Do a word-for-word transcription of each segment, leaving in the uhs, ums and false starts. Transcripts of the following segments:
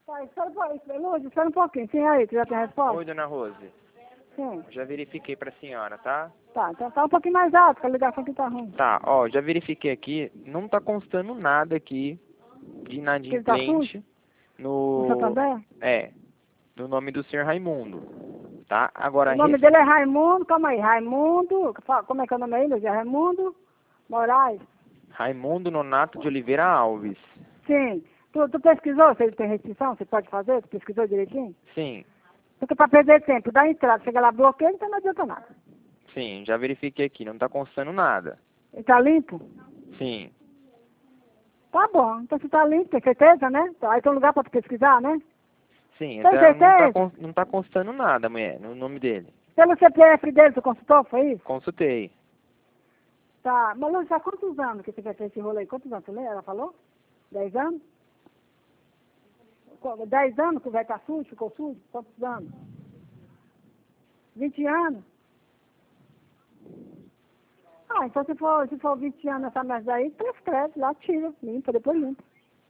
Tá, espera um pouquinho, Lúcia, espera um pouquinho. Sim, aí, tu já tem a resposta? Oi, dona Rose. Sim. Já verifiquei pra senhora, tá? Tá, então tá um pouquinho mais alto, que a ligação aqui tá ruim. Tá, ó, já verifiquei aqui, não tá constando nada aqui de Que ele tá inadimplente No no... Santander? É, no nome do senhor Raimundo, tá? Agora, O nome res- dele é Raimundo, calma aí, Raimundo, fa- como é que é o nome aí, Lúcia? Raimundo Moraes? Raimundo Nonato de Oliveira Alves. Sim. Tu, tu pesquisou se ele tem restrição? Você pode fazer? Tu pesquisou direitinho? Sim, Porque para perder tempo, dá entrada, chega lá, bloqueia, então não adianta nada. sim, já verifiquei aqui, não tá constando nada. Ele tá limpo? Sim, Tá bom, então se tá limpo, tem certeza, né? Aí tem um lugar para tu pesquisar, né? sim, Tem então não tá, certeza? cons- não tá constando nada, mulher, no nome dele. Pelo C P F dele, tu consultou, foi isso? Consultei. Tá, mas Lúcia, há quantos anos que você vai ter esse rolo aí? Quantos anos, tu lembra? Ela falou? Dez anos? Qu- Dez anos que vai estar sujo, ficou sujo? Quantos anos? Vinte anos? Ah, então se for, se for vinte anos essa merda aí, prescreve, lá tira, limpa, depois limpa.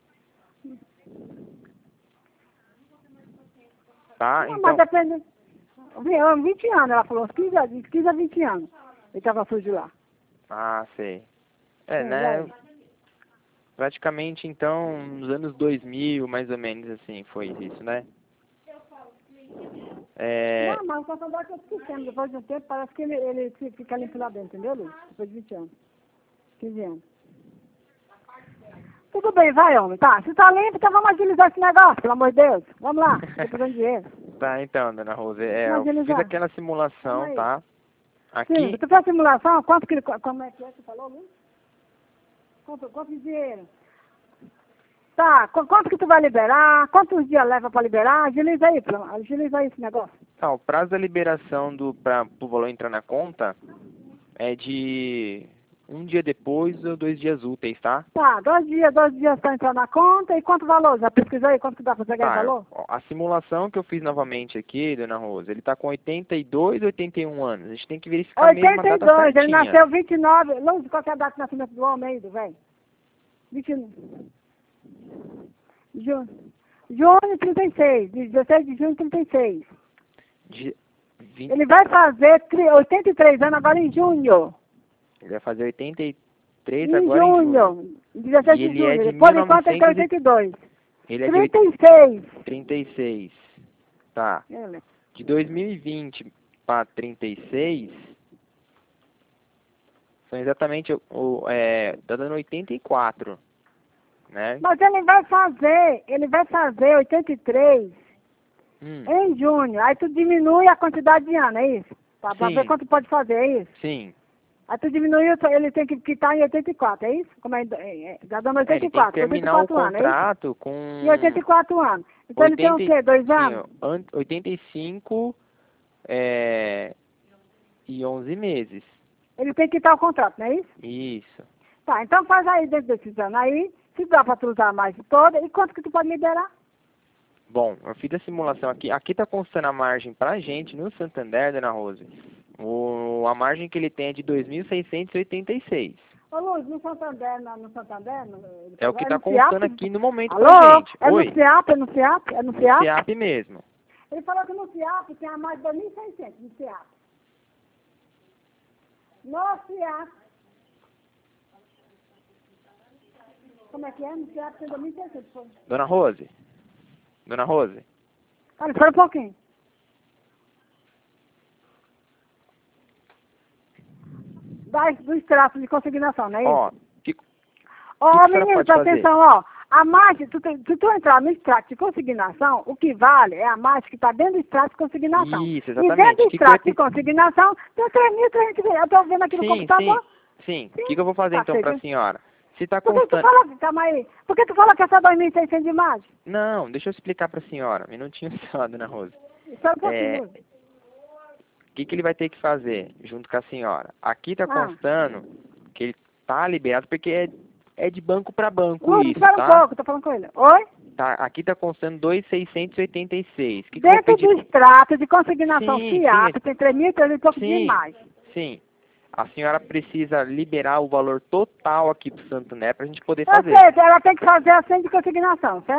Tá, Não, então... mas depende. Vi- vinte anos, ela falou, uns quinze, a- quinze a vinte anos. Ele estava sujo lá. Ah, sei. É, Sim, e né? aí? Praticamente, então, nos anos dois mil, mais ou menos assim, foi isso, né? É... Não, mas o Santander que eu esquecendo, depois de um tempo, parece que ele, ele fi- fica limpo lá dentro, entendeu, Luiz? Depois de vinte anos. quinze anos. Tudo bem, vai, homem, tá? Se tá limpo, então vamos agilizar esse negócio, pelo amor de Deus. Vamos lá, tô precisando de dinheiro. Tá, então, dona Rose, é, Vamos eu fiz agilizar. aquela simulação, Vamos aí. tá? Sim, Aqui, tu fez a simulação, quanto que ele, como é que é que você falou, Luiz? Quanto, quanto de dinheiro? Tá, qu- quanto que tu vai liberar? Quantos dias leva pra liberar? Agiliza aí, pelo- agiliza aí esse negócio. tá, o prazo da liberação do para o valor entrar na conta é de um dia depois ou dois dias úteis, tá? Tá, dois dias, dois dias pra entrar na conta e quanto valor? Já pesquisou aí quanto que dá pra pegar esse Tá, valor? ó, a simulação que eu fiz novamente aqui, dona Rosa, ele tá com oitenta e dois, oitenta e um anos. A gente tem que verificar mesmo a oitenta e data dois, ele certinha. nasceu vinte e nove. Luz, qual que é a data de nascimento do homem aí, do velho? vinte e nove. Ju... Junho trinta e seis, dezesseis de junho trinta e seis. De vinte, Ele vai fazer tri- oitenta e três anos agora em junho. ele vai fazer oitenta e três Em agora em junho. junho, dezesseis E de ele é junho. de Por enquanto ele tem mil novecentos e oitenta e dois. Ele é de trinta e seis. trinta e seis. Tá. Ele. De dois mil e vinte para trinta e seis, são exatamente o, o é, tá dando oitenta e quatro, né? Mas ele vai fazer, ele vai fazer oitenta e três Hum, em junho. Aí tu diminui a quantidade de ano, é isso? Pra, pra Sim. ver quanto pode fazer, é isso? sim. Aí tu diminuiu, ele tem que quitar em oitenta e quatro, é isso? Como é, é, é, já dando É, ele tem que oitenta e quatro, terminar o oitenta e quatro anos, é isso? contrato com Em oitenta e quatro anos. Então ele tem o oitenta quê? Dois sim, anos? an- oitenta e cinco é, e onze meses. Ele tem que quitar o contrato, não é isso? Isso. Tá, então faz aí dentro desses anos aí, se dá pra tu usar mais de toda, e quanto que tu pode liberar? Bom, eu fiz a simulação aqui. Aqui tá constando a margem pra gente no Santander, dona Rose. O, a margem que ele tem é de dois mil seiscentos e oitenta e seis. Ô Luz, no Santander, no, no Santander... No, É o que tá no constando CIAP? aqui no momento Alô? pra gente. É Oi, no CIAP, é no CIAP, é no no CIAP? CIAP mesmo. Ele falou que no CIAP tem a mais de dois mil e seiscentos no CIAP. No CIAP. Como é que é? No CIAP tem dois mil e seiscentos. Foi. Dona Rose. Dona Rose. Olha, espera um pouquinho. Da, do extrato de consignação, não é isso? Ó, que, Ó, que que a senhora menino, pode presta fazer? atenção, ó. A margem, tu, tem- se tu entrar no extrato de consignação, o que vale é a margem que está dentro do extrato de consignação. Isso, E dentro exatamente. do Que que eu ia extrato de te- consignação, tem três mil trezentos e vinte. Eu estou vendo aqui no Sim, computador. sim, sim. O que, que eu vou fazer Tá, então sei, pra viu? senhora? Se tá Por que tu constando... fala, calma aí, por que tu fala que é só dois mil e seiscentos de margem? Não, deixa eu explicar pra senhora. Um minutinho só, dona Rose. Espera um pouquinho. É, Luz. o que, que ele vai ter que fazer junto com a senhora? Aqui tá Ah. constando que ele tá liberado porque é, é de banco para banco Luz, isso, espera um tá? pouco, tô falando com ele. Oi? Tá, aqui tá constando dois mil seiscentos e oitenta e seis. Que que eu vou Dentro pedir? do extrato de consignação Sim, FIAP, sim. tem três mil e trezentos e pouco de Sim, margem. sim. A senhora precisa liberar o valor total aqui pro Santander pra gente poder Ou fazer. seja, ela tem que fazer a senha de consignação, certo?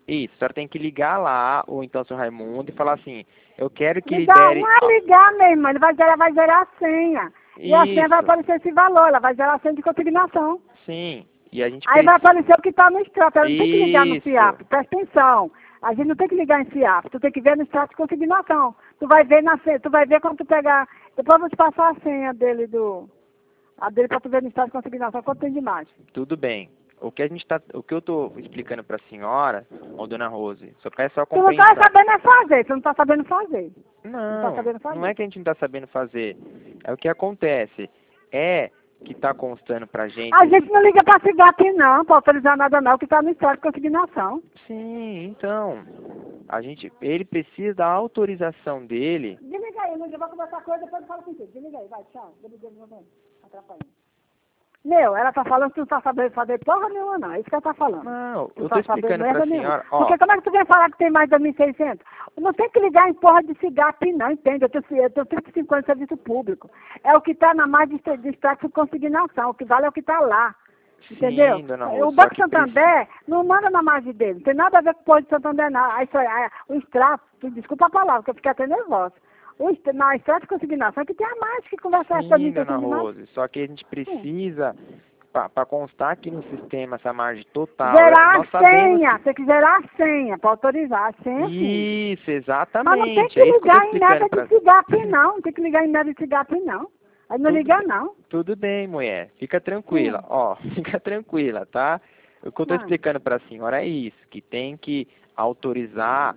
Isso, a senhora tem que ligar lá, ou então seu Raimundo, e falar assim, eu quero que Ligar, libere... não é ligar mesmo, ele vai gerar, vai gerar a senha. E a senha vai Isso, aparecer esse valor, ela vai gerar a senha de consignação. sim. E a gente Aí vai precisa... aparecer o que está no extrato, ela não tem que ligar no Isso, FIAP, presta atenção. A gente não tem que ligar em FIAP, tu tem que ver no extrato de consignação. Tu vai ver na senha, tu vai ver quando tu pegar, depois eu vou te passar a senha dele do, a dele para tu ver no extrato de consignação, quanto tem de imagem. tudo bem. O que a gente tá, o que eu tô explicando para a senhora, ô dona Rose, só peço só Tu não tá compreensão. sabendo é fazer, tu não tá sabendo fazer. Não tá Não, sabendo não fazer. é que a gente não tá sabendo fazer. É o que acontece. É que tá constando pra gente. A gente não liga para SIGAP não, para autorizar nada não, que está no extrato de consignação. Sim, então. A gente, ele precisa da autorização dele. Desliga aí, Lúcia, eu vou conversar com ele, depois eu falo contigo. Desliga aí, vai, tchau. Desliga aí, não atrapalhando. Meu, ela tá falando que tu não tá sabendo fazer porra nenhuma, não. É isso que ela tá falando. Não, Tu eu tá tô sabendo explicando merda pra nenhuma. senhora, ó. Porque como é que tu vem falar que tem mais de dois mil e seiscentos? Não tem que ligar em porra de SIGAP, não, entende? Eu tenho, eu tenho trinta e cinco anos de serviço público. É o que tá na mais de, de extrato de consignação. O que vale é o que tá lá. Entendeu? Sim, dona O Rosa, só Banco que Santander não manda na margem dele. Não tem nada a ver com o Porto de Santander, não. Aí, isso aí, aí, o extrato, tu- desculpa a palavra, que eu fiquei até nervosa. O extra- na extrato de consignação é que tem a mais que conversa essa sim, mim, dona de mais. Rose, só que a gente Sim. precisa, para constar aqui no sistema essa margem total, é- Gerar nós a sabemos senha, tem que gerar a senha para autorizar a senha, sim. isso, Mas não tem exatamente. que É isso que eu tô ligar em explicando meta pra... de SIGAP, não. Não tem que ligar em meta de SIGAP, não. Aí não Tudo liga, bem, não. tudo bem, mulher. Fica tranquila. Sim. Ó, fica tranquila, tá? O que eu tô Não. explicando pra senhora é isso, que tem que autorizar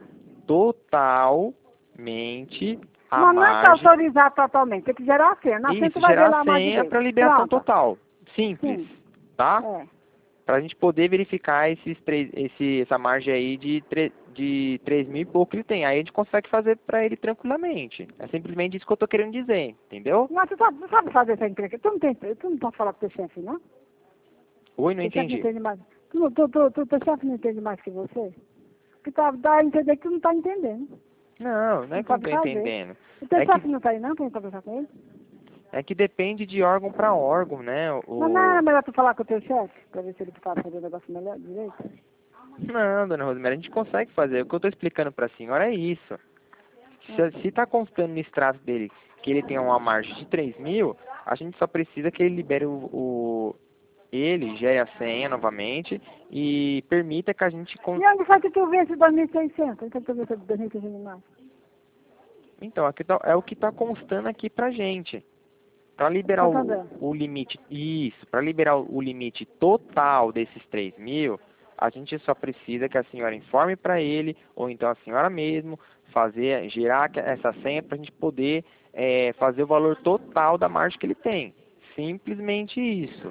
totalmente a Mas não é para margem autorizar totalmente, tem que gerar a senha. Na senha tu isso, vai ver gerar lá a a margem senha dele. para liberação Pronto. total. Simples, Sim. tá? É. Para a gente poder verificar esses três, esse, essa margem aí de, tre- de três mil e pouco que ele tem. Aí a gente consegue fazer para ele tranquilamente. É simplesmente isso que eu tô querendo dizer, entendeu? Mas tu sabe, tu sabe fazer essa encrenca? Tu não tem, tu não pode falar com teu chefe, não? Oi, não Teu chefe não entendi. entende mais. Tu, não- tu, tu, tu, teu chefe não entende mais que você? Que tá, dá a entender que tu não tá entendendo. Não, não é Não que eu não sabe tô fazer. entendendo. O teu É que, chefe não tá aí, não, pra gente conversar com ele? é que depende de órgão para órgão, né? Mas não era O... melhor tu falar com o teu chefe, pra ver se ele sabe fazer o negócio melhor, direito? Não, dona Rosemary, a gente consegue fazer. O que eu tô explicando para a senhora é isso. Se, se tá constando no extrato dele que ele tem uma margem de três mil, a gente só precisa que ele libere o, o ele gere a senha novamente e permita que a gente con... E onde foi que tu viu esse dois mil e seiscentos? Onde foi que tu viu esse dois mil e seiscentos mais? Então, aqui tá- é o que está constando aqui pra gente. Para liberar o, Santander. o limite, isso, para liberar o limite total desses três mil, a gente só precisa que a senhora informe para ele, ou então a senhora mesmo, fazer, gerar que- essa senha para a gente poder é, fazer o valor total da margem que ele tem. Simplesmente isso.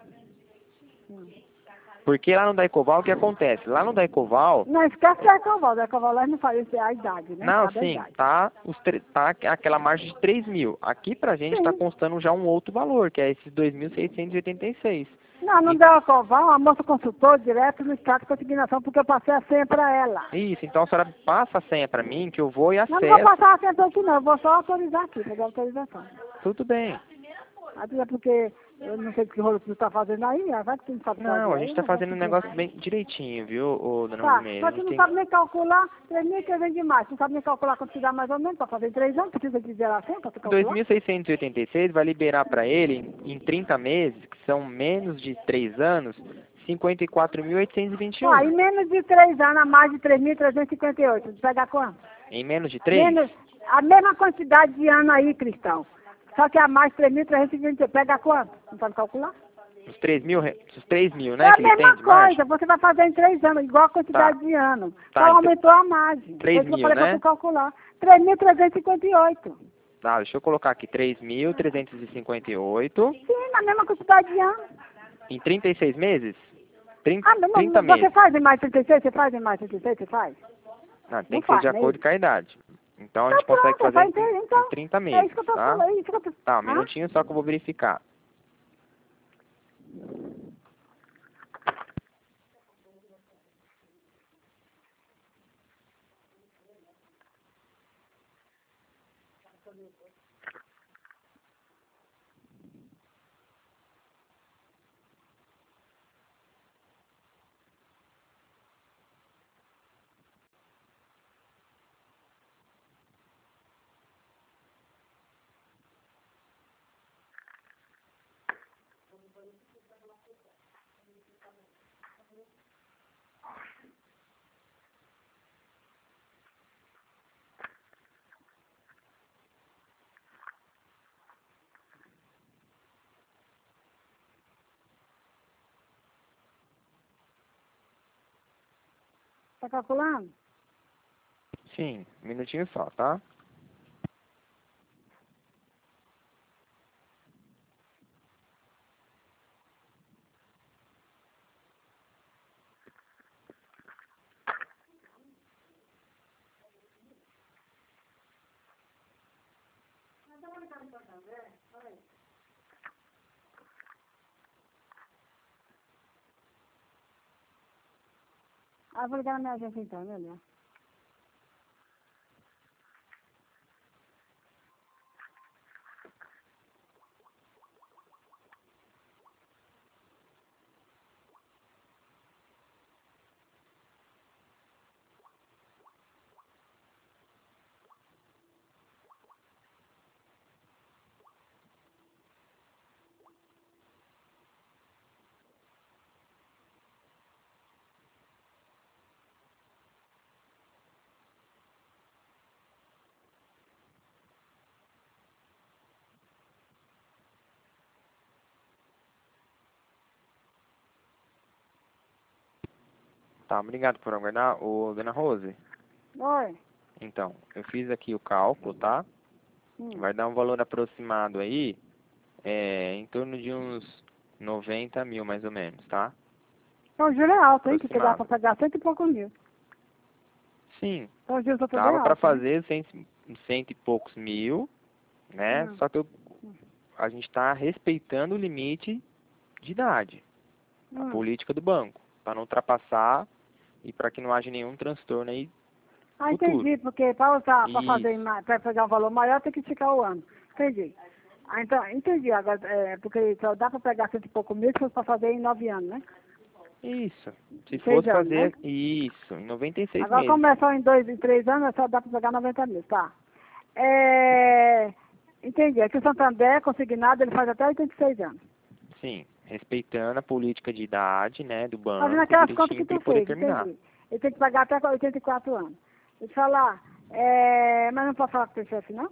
Porque lá no Daicoval, o que acontece? Lá no Daicoval, Não, esquece da Ecoval. Da Ecoval lá não faz isso, é a idade, né? não, Cada sim, idade. tá, os tre- tá aquela margem de três mil. Aqui pra gente está Sim. constando já um outro valor, que é esses dois mil seiscentos e oitenta e seis. Não, não E- deu Ecoval, a moça consultou direto no extrato de consignação, porque eu passei a senha para ela. Isso, então a senhora passa a senha para mim, que eu vou e Não, não vou acesso. passar a senha pra aqui não, eu vou só autorizar aqui, pegar a autorização. Tudo bem. Até porque eu não sei que rolo que tu tá fazendo aí, ah, vai que tu não sabe fazer Não, a aí, gente eu tá não vou fazendo um te negócio dizer. bem direitinho, viu, ô, dona Tá, Rosemary? A só que gente não tem... sabe nem calcular três mil e trezentos de mais. Tu não sabe nem calcular quanto te dá mais ou menos para fazer em três anos, precisa de geração para tu calcular? dois mil seiscentos e oitenta e seis vai liberar para ele, em em trinta meses, que são menos de três anos, cinquenta e quatro mil oitocentos e vinte e Ó, em um. menos de três anos, a mais de três mil trezentos e cinquenta e oito. Tu pega quanto? Em menos de três? Menos, a mesma quantidade de ano aí, Cristão. Só que a mais três mil trezentos e cinquenta e oito. Pega quanto? Não sabe calcular? Os três mil, re- os três mil, É né, a que ele tem mesma de margem? coisa, você vai fazer em três anos, igual a quantidade Tá. de ano. Tá, Só então- aumentou a margem. três Foi isso que eu mil, falei pra né? tu calcular. três mil trezentos e cinquenta e oito. Tá, deixa eu colocar aqui três mil trezentos e cinquenta e oito Sim, na mesma quantidade de ano. em trinta e seis meses? trinta, Ah, não, trinta não, você meses. faz em mais trinta e seis? Você faz em mais trinta e seis? Você faz? Não, tem Não que ser faz, de né? acordo com a idade. Então a Então gente consegue pronto, fazer vai em, ter, em então. trinta É meses, isso que eu tô tá? falando, é isso que eu tô... Tá, um Hã? minutinho só que eu vou verificar. Tá calculando? Sim, um minutinho só, tá? Ah, eu vou ligar na minha agência então, melhor. Tá, obrigado por aguardar. Ô, dona Rose, Oi. então, eu fiz aqui o cálculo, tá? Hum. Vai dar um valor aproximado aí, é, em torno de uns noventa mil, mais ou menos, tá? Então o juro é alto, hein? Que dá Aproximado. pra pagar cento e poucos mil. Sim, Então o juro tá tudo dava alto. para Né? fazer cento, cento e poucos mil, né? Hum. Só que eu, a gente está respeitando o limite de idade, a Hum. política do banco, para não ultrapassar e para que não haja nenhum transtorno aí Ah, futuro. entendi, porque para usar, para fazer, Isso, para pegar um valor maior tem que esticar o ano. Entendi. Ah, então, entendi. Agora, é, porque só dá para pegar cento e pouco mil se fosse para fazer em nove anos, né? isso. Se Em seis fosse anos, né? fazer isso, em noventa e seis Agora, meses. como é só em dois, em três anos, só dá para pegar noventa mil, tá? É, entendi. Aqui o Santander, consignado, ele faz até oitenta e seis anos. Sim, respeitando a política de idade, né, do Fazendo banco, aquelas contas que direitinho para tu ele poder fez, terminar. entendi. Ele tem que pagar até oitenta e quatro anos. Deixa eu falar, é, mas não posso falar com o teu chefe, não?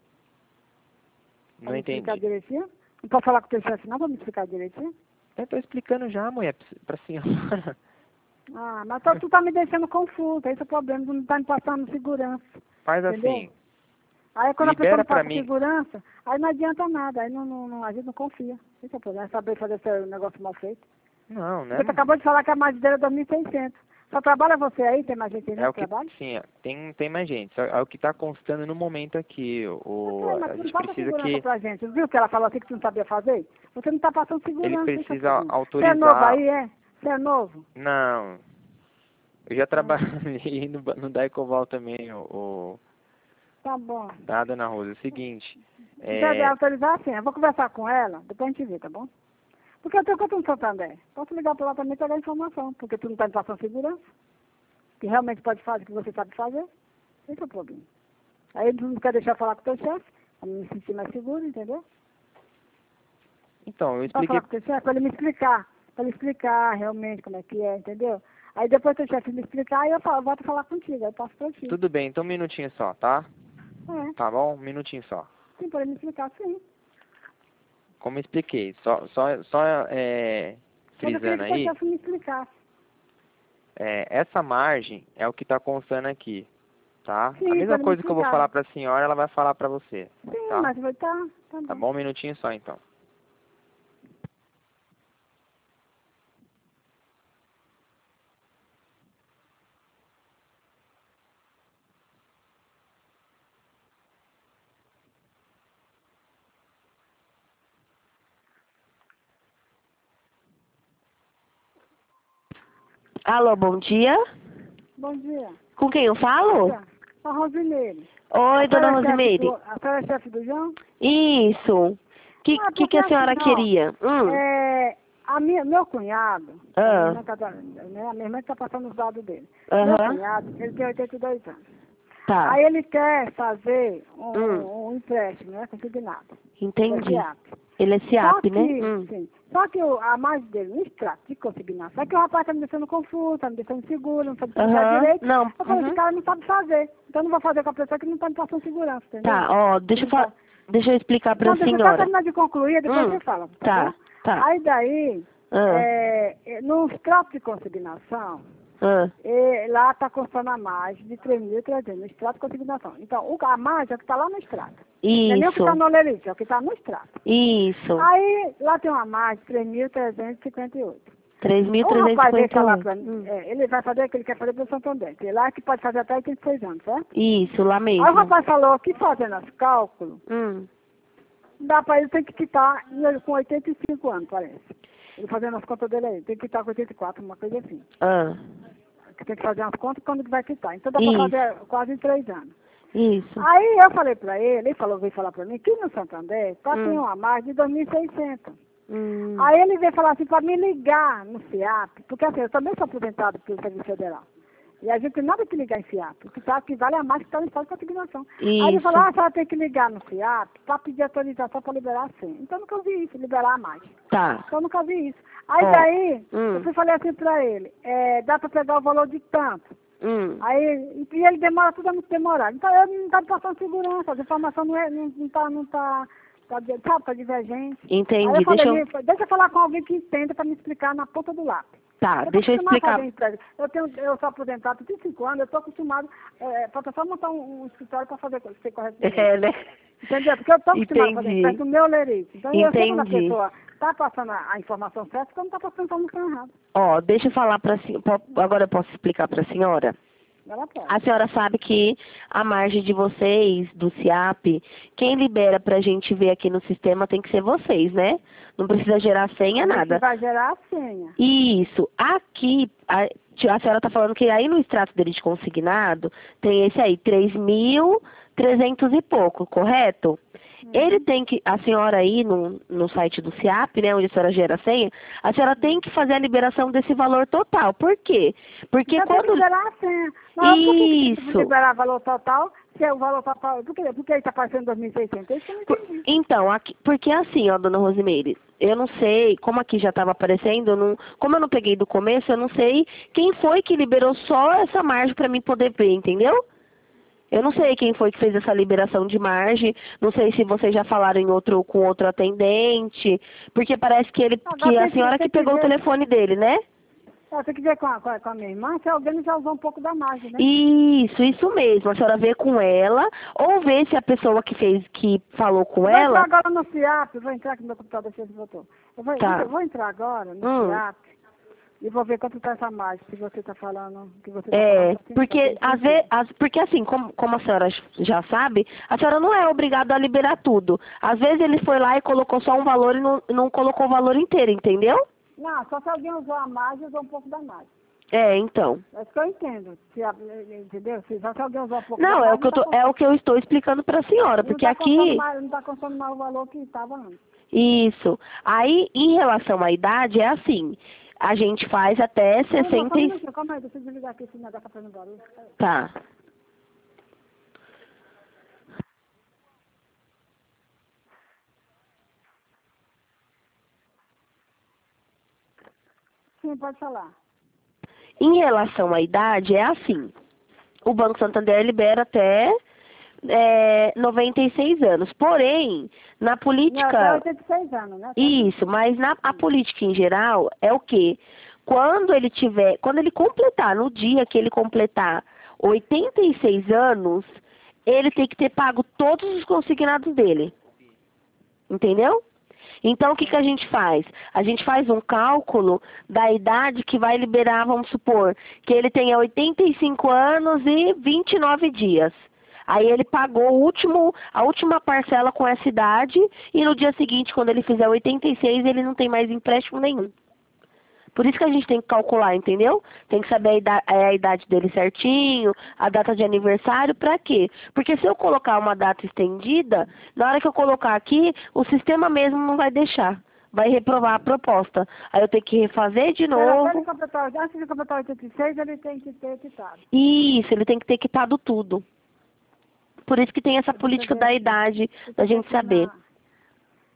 Pra Não me explicar entendi. direitinho? Não posso falar com o teu chefe, não? Pra me explicar direitinho? Eu tô explicando já, mulher, pra senhora. Ah, mas tu, tu tá me deixando confuso, esse é o problema, tu não tá me passando segurança, Faz entendeu? assim, Aí quando a pessoa libera não pra passa mim. segurança, aí não adianta nada, aí não, não, não- a gente não confia. Esse é o problema, é saber fazer esse negócio mal feito. Não, né? Porque tu acabou de falar que a margem dele é dois mil e seiscentos. Só trabalha você aí, tem mais gente aí É não o que que, trabalha? sim, é, tem, tem mais gente. Só- É o que tá constando no momento aqui. Eu O, sei, mas a tu não gente passa precisa segurança que pra gente. Viu que ela falou assim que tu não sabia fazer? Você não tá passando ele segurança, esse é o precisa problema. Você é novo autorizar. aí, é? Você é novo? Não, eu já Ah, trabalhei no, ba- no Daicoval também, o, o, tá bom. tá, dona Rosa? É o seguinte, Se quer é, autorizar, sim. Eu vou conversar com ela, depois a gente vê, tá bom? Porque eu tenho conta no Santander. Posso ligar pra lá também e pegar informação, porque tu não tá me passando segurança. Que realmente pode fazer o que você sabe fazer. Esse é o problema. Aí tu não quer deixar eu falar com o teu chefe, pra me sentir mais seguro, entendeu? então, eu Pra expliquei. falar com o teu chefe, pra ele me explicar. Pra ele explicar realmente como é que é, entendeu? Aí depois o teu chefe me explicar, aí eu falo, volto a falar contigo, aí eu passo pra ti. Tudo bem, então um minutinho só, tá? É, Tá bom? Um minutinho só. sim, pra ele me explicar, sim. Como eu expliquei, só, só, só é, Mas eu queria frisando que o teu aí, chefe me explicasse. é, essa margem é o que está constando aqui, tá? A Sim, pra mesma ele me coisa que eu vou explicar. falar para a senhora, ela vai falar para você, Sim, tá? mas vai tá, tá Tá bom. bom? Um minutinho só, então. Alô, bom dia. Bom dia. Com quem eu falo? Tá. A Rosineire. Oi, A dona senhora é chefe do, Rosimeire. a senhora é chefe do João? Isso. Que Ah, que, porque que a senhora assim, ó, queria? Hum. é, a minha, meu cunhado, a minha Ah. irmã tá, né, a minha irmã está passando os dados dele. Meu Aham. cunhado, ele tem oitenta e dois anos. Tá. Aí ele quer fazer Hum. um, um empréstimo, né, consignado, Entendi. da FIAP. Ele é Só SIAP, que, né? Hum. sim, só que o- a margem dele no extrato de consignação é que o rapaz está me deixando confuso, está me deixando seguro, não sabe explicar Aham, direito. não, Eu falei, uhum. esse cara não sabe fazer. Então eu não vou fazer com a pessoa que não está me passando segurança, entendeu? Tá, ó, deixa eu, Não fa- tá. deixa eu explicar pra Não, deixa eu só senhora. terminar de concluir, depois Hum, você fala, tá, tá, bom? tá. Aí daí, Ah. é, é, no extrato de consignação, Ah, é, lá está constando a margem de três mil e trezentos, no extrato de consignação. Então, o, a margem é o que está lá no extrato. Não é nem o que está isso, no olerite, é o que está no extrato. isso. Aí, lá tem uma margem de três mil trezentos e cinquenta e oito. três mil O trezentos e rapaz veio cinquenta e falar oito. pra mim, Hum. é, ele vai fazer o que ele quer fazer pelo Santander, que lá é que pode fazer até oitenta e seis anos, certo? Isso, lá mesmo. Aí o rapaz falou que fazendo os cálculos, Hum. dá pra ele ter que quitar ele com oitenta e cinco anos, parece. Ele fazendo as contas dele aí, tem que quitar com oitenta e quatro, uma coisa assim. Ah, Que tem que fazer as contas quando que vai quitar. Então dá Isso. pra fazer quase em três anos. isso. Aí eu falei pra ele, ele falou, veio falar pra mim, que no Santander tá Hum. tem uma margem de dois mil e seiscentos. Hum. Aí ele veio falar assim, para me ligar no SIAP, porque assim, eu também sou aposentado pelo Serviço Federal. E a gente tem nada que ligar em SIAP, o que tá, que vale a mais que está no estado de consignação. Aí ele Isso. falou, ah, a senhora tem que ligar no SIAP para pedir autorização para liberar a senha. Então eu nunca vi isso, liberar a mais. Tá. Então eu nunca vi isso. Aí Ó, daí, hum. eu fui falei assim para ele, é, dá para pegar o valor de tanto. Hum. Aí, e ele demora, tudo é muito demorado. Então ele não está passando segurança, as informações não é, não, não tá, não tá, tá, de- sabe, tá divergente. Entendi. Aí eu falei, Deixa eu... deixa eu falar com alguém que entenda para me explicar na ponta do lápis. Tá, tô deixa eu acostumada a explicar. fazer entrega. Eu, tenho, eu sou aposentado há trinta e cinco anos, eu estou acostumado, é, para só montar um, um escritório para fazer coisa, ser correto. É, né? Entendeu? Porque eu estou acostumada a fazer Entendi. entrega do meu lerite. Então eu sei quando a Entendi. pessoa está passando a, a informação certa, quando está passando a informação errada. Ó, deixa eu falar pra senhora. Agora eu posso explicar pra senhora? Ela pode. A senhora sabe que a margem de vocês, do SIAP, quem libera pra gente ver aqui no sistema tem que ser vocês, né? Não precisa gerar senha, A gente nada. vai gerar a senha. Isso. Aqui, a, a senhora tá falando que aí no extrato dele de consignado tem esse aí, três mil trezentos e pouco, correto? Ele tem que, a senhora aí no, no site do SIAP, né, onde a senhora gera a senha, a senhora tem que fazer a liberação desse valor total. Por quê? Porque Já tem que quando... liberar a senha. Não, por que que tem que Isso. liberar valor total, se é o valor total, por que, por que ele está aparecendo dois mil e seiscentos? Isso eu não Por- entendi. Então, aqui, porque assim, ó, dona Rosimeire, eu não sei, como aqui já estava aparecendo, eu não, como eu não peguei do começo, eu não sei quem foi que liberou só essa margem para mim poder ver, entendeu? Eu não sei quem foi que fez essa liberação de margem, não sei se vocês já falaram em outro, com outro atendente, porque parece que ele, Agora que a tem que- senhora tem que que pegou o ver. telefone dele, né? Ah, tem que ver com a, com, a, com a minha irmã, se alguém já usou um pouco da margem, né? Isso, isso mesmo. A senhora vê com ela, ou vê se a pessoa que fez, que falou com Vou ela. entrar agora no SIAP, vou entrar aqui no meu computador, deixa eu ver se voltou. Eu vou, Tá. eu vou entrar agora no Hum. SIAP e vou ver quanto está essa margem, se você está falando, que você tá É, falando assim, porque, tá às vezes, as, porque assim, como, como a senhora já sabe, a senhora não é obrigada a liberar tudo. Às vezes ele foi lá e colocou só um valor e não, não colocou o valor inteiro, entendeu? Não, só se alguém usou a margem, usou um pouco da margem. É, então. É isso que eu entendo. Se, a- entendeu? Se, só se alguém usou um pouco da Não, margem, é o que eu, tô, tá é o que eu estou explicando para a senhora, Não porque está contando aqui... mais, não está contando mais o valor que estava antes. Isso. Aí, em relação à idade, é assim, a gente faz até sessenta e... Calma, calma aí, deixa eu desligar aqui esse negócio tá fazendo barulho. Tá. Sim, pode falar. Em relação à idade, é assim. O Banco Santander libera até é, noventa e seis anos. Porém, na Não, até política... oitenta e seis anos, né? Isso, mas na a política em geral é o quê? Quando ele tiver, quando ele completar, no dia que ele completar oitenta e seis anos, ele tem que ter pago todos os consignados dele. Entendeu? Então, o que, que a gente faz? A gente faz um cálculo da idade que vai liberar, vamos supor, que ele tenha oitenta e cinco anos e vinte e nove dias. Aí ele pagou o último, a última parcela com essa idade e no dia seguinte, quando ele fizer oitenta e seis, ele não tem mais empréstimo nenhum. Por isso que a gente tem que calcular, entendeu? Tem que saber a idade, a idade dele certinho, a data de aniversário, pra quê? Porque se eu colocar uma data estendida, na hora que eu colocar aqui, o sistema mesmo não vai deixar. Vai reprovar a proposta. Aí eu tenho que refazer de Pera, até ele novo. completar, antes de completar oitenta e seis, ele tem que ter quitado. Isso, ele tem que ter quitado tudo. Por isso que tem essa Deixa eu política ver da aqui. idade, Deixa da eu ver gente aqui saber. na-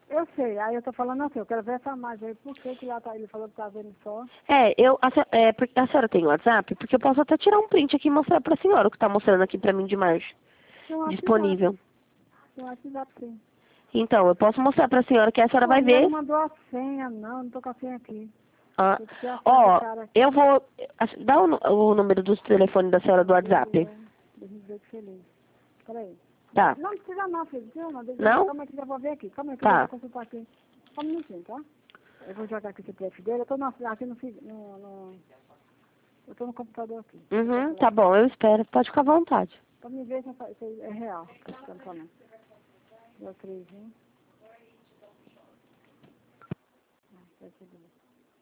Eu sei, aí eu tô falando assim, eu quero ver essa margem aí, por que que lá tá, ele falou que tá vendo só? É, eu, a, se- é, porque a senhora tem WhatsApp? Porque eu posso até tirar um print aqui e mostrar pra senhora o que tá mostrando aqui pra mim de margem Tem um WhatsApp, disponível. tem um WhatsApp sim. Então, eu posso mostrar pra senhora que a senhora Pô, vai ainda não ver. mandou a senha, não, não tô com a senha aqui. Ah, Tem que ter a senha do ó, cara aqui. eu vou... assim, dá o, nu- o número do telefone da senhora do WhatsApp. Deixa eu ver que feliz. Peraí. Tá. Não precisa não, filho, precisa não. Deixa eu Não? ver, calma aí que eu já vou ver aqui. Calma aí que eu Tá. já vou consultar aqui. Só um minutinho, tá? Eu vou jogar aqui o C P F dele. Eu tô no, aqui no, fi- no, no... Eu tô no computador aqui. Uhum, tá bom, eu espero. Pode ficar à vontade. Pra me ver se essa- se é real. Tô ficando falando. Deu três, hein? Ah, vai ser dois.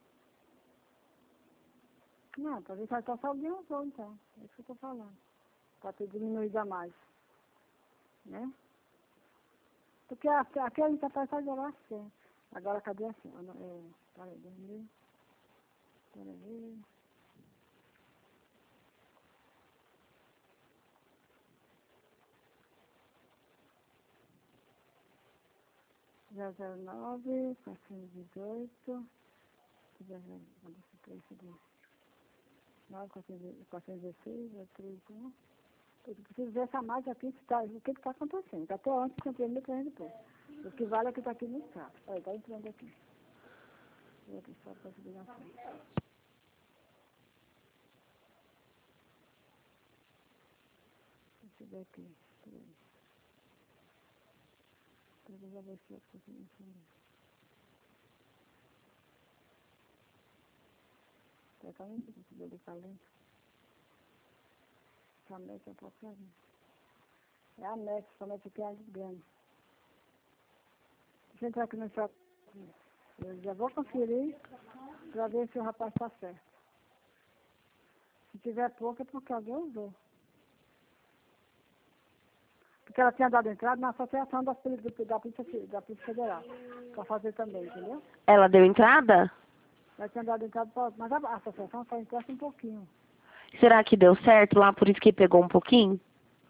Não, pra ver se ela tá só alguém usou, então. É isso que eu tô falando. Pra ter diminuído a mais. Né? Porque a- aquele que tá só gerar assim. Agora cadê assim? Eu não- É, peraí, dois mil. Peraí. zero zero nove, quatrocentos e dezoito, zero zero nove, quatrocentos e dezesseis, zero três, um. Eu preciso ver essa margem aqui, se tá, o que está acontecendo. Até ontem eu comprei mil trezentos depois. O que vale é que está aqui no carro. Olha, está entrando aqui. Vou aqui só para subir na frente. Deixa eu ver aqui. Peraí. Talvez eu ver se eu consigo entender. Tá calento, esse dedo calento. Essa meta é um pouco carinho. É a meta, essa meta aqui é a de grana. Deixa eu entrar aqui no shopping. Eu já vou conferir para ver se o rapaz está certo. Se tiver pouco é porque alguém usou. Porque ela tinha dado entrada na associação da, Polícia- da, Polícia, da Polícia Federal. Para fazer também, entendeu? Ela deu entrada? Ela tinha dado entrada, pra, mas a, a associação só empresta um pouquinho. Será que deu certo lá, por isso que pegou um pouquinho?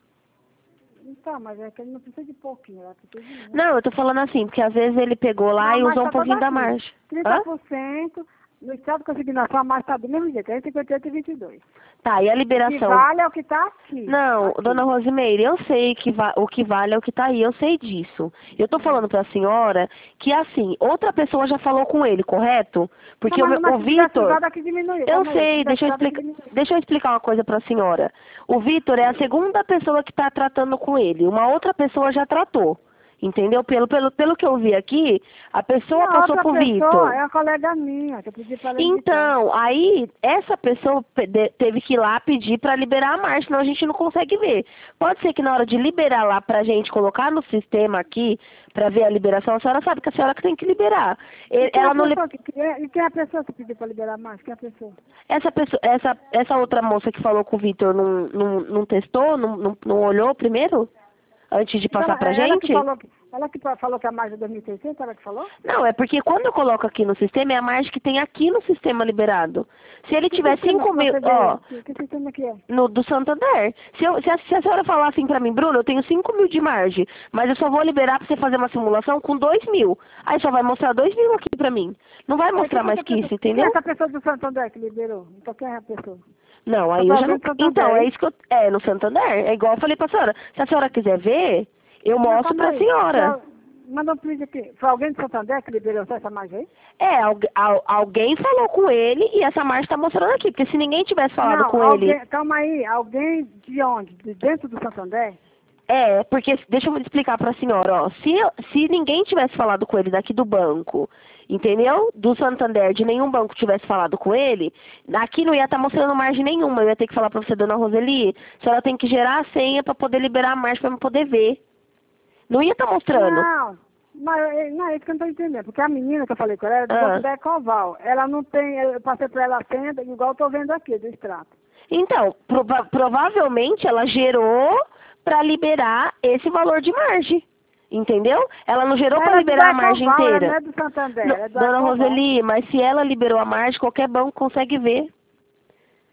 Então, mas é que ele não precisa de pouquinho, ela precisa de muito. Não, eu tô falando assim, porque às vezes ele pegou lá Não, e a usou margem um tá pouquinho toda da aqui. margem. trinta Hã? por cento, no estado de consignação a margem está do mesmo jeito, é cinquenta e oito e vinte e dois. Tá, e a O que liberação? vale é o que está aqui. Não, aqui. dona Rosimeire, eu sei que va- o que vale é o que tá aí, eu sei disso. Eu tô falando pra senhora que, assim, outra pessoa já falou com ele, correto? Porque Não, o, mas, meu- mas o se tivesse Vitor... usado aqui diminuiu. Eu Calma aí, se sei, tivesse deixa eu, usado aqui explicar, diminuiu. deixa eu explicar uma coisa pra senhora. O Vitor é a segunda pessoa que tá tratando com ele. Uma outra pessoa já tratou. Entendeu? Pelo, pelo, pelo que eu vi aqui, a pessoa Não, passou outra pro pessoa Vitor. é a colega minha, que eu pedi para ela indicar. Então, aí, essa pessoa pe- de- teve que ir lá pedir para liberar a marcha, senão a gente não consegue ver. Pode ser que na hora de liberar lá pra gente colocar no sistema aqui, para ver a liberação, a senhora sabe que a senhora que tem que liberar. E E- quem é a Ela não li- pessoa que, que é- e quem é a pessoa que pediu para liberar mais? Quem é a pessoa? essa, pessoa, essa, essa outra moça que falou com o Vitor não, não, não testou, não, não, não olhou primeiro? Antes de Então, passar pra é ela que gente? falou que, ela que falou que a margem é dois mil e seiscentos, ela que falou? Não, é porque quando eu coloco aqui no sistema, é a margem que tem aqui no sistema liberado. Se ele Que tiver sistema cinco que mil, você vê ó, aí? Que, que sistema que é? no do Santander. Se, eu, se, a, se a senhora falar assim pra mim, Bruno, eu tenho cinco mil de margem, mas eu só vou liberar pra você fazer uma simulação com dois mil. Aí só vai mostrar dois mil aqui pra mim. Não vai mostrar mais que isso, Quem é entendeu? essa pessoa do Santander que liberou? Então quem é a pessoa? Não, aí Só eu pra já ver não... no Santander, Então, é hein? isso que eu... É, no Santander. É igual eu falei pra senhora. Se a senhora quiser ver, eu Não, mostro calma pra aí. senhora. Só- Manda um print aqui. Foi alguém do Santander que liberou só essa margem aí? É, algu- al- alguém falou com ele e essa margem tá mostrando aqui. Porque se ninguém tivesse falado Não, com alguém, ele... calma aí. Alguém de onde? De dentro do Santander? É, porque, deixa eu explicar pra senhora, ó, se, eu- se ninguém tivesse falado com ele daqui do banco, entendeu? Do Santander, de nenhum banco tivesse falado com ele, aqui não ia estar mostrando margem nenhuma, eu ia ter que falar pra você, dona Roseli, a senhora tem que gerar a senha pra poder liberar a margem pra eu poder ver. Não ia estar mostrando. Não, mas eh, não é isso que eu não estou entendendo. Porque a menina que eu falei com ela era do Ah. Banco da Ecoval. Ela não tem, eu passei para ela a senha, igual eu estou vendo aqui, do extrato. Então, prova- provavelmente ela gerou pra liberar esse valor de margem. Entendeu? Ela não gerou pra Ela é do liberar a margem Ecoval, ela inteira. não é do Santander, No- ela é do Dona Ecoval. Roseli, mas se ela liberou a margem, qualquer banco consegue ver.